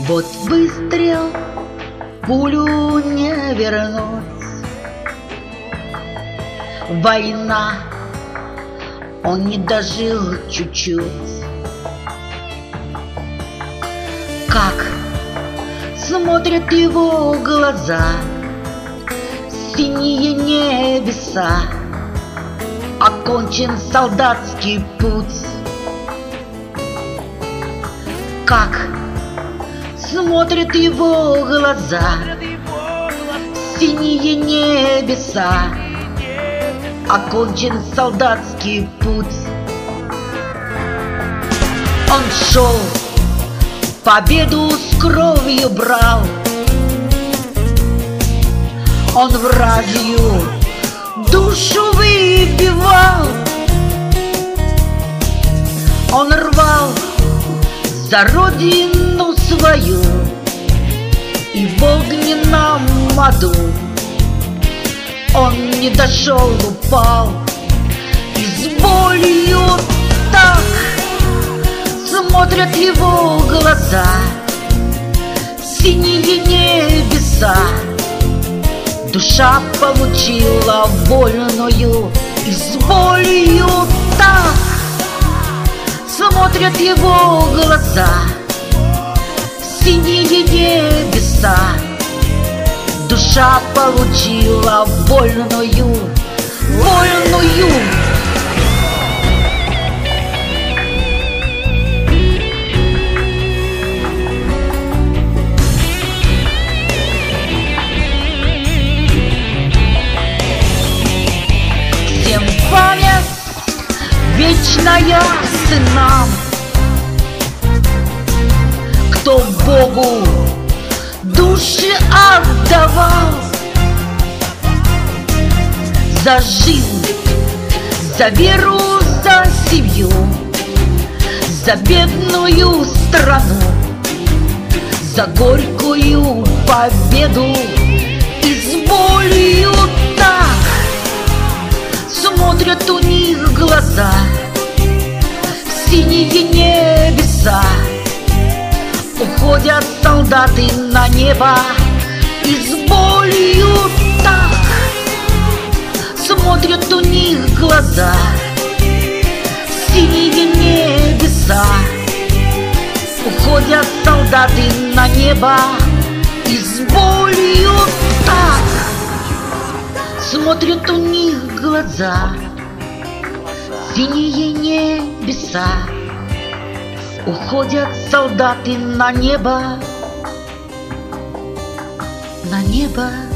Вот выстрел, пулю не вернуть. Война, он не дожил чуть-чуть. Как смотрят его глаза, синие небеса, окончен солдатский путь. Как смотрят его глаза, синие небеса, окончен солдатский путь. Он шел, победу с кровью брал, он вражью душу выпивал, он рвал за родину свою и в огненном аду. Он не дошел, упал, и с болью так смотрят его глаза, синие небеса. Душа получила вольную, и с болью так смотрят его глаза, синие небеса. Душа получила вольную, вольную. Всем память вечная сынам, кто Богу души отдавал за жизнь, за веру, за семью, за бедную страну, за горькую победу. И с болью так смотрят у них глаза, синие небеса. Уходят солдаты на небо, и с болью так смотрят у них глаза, синие небеса. Уходят солдаты на небо, и с болью так смотрят у них глаза, синие небеса. Уходят солдаты на небо, на небо.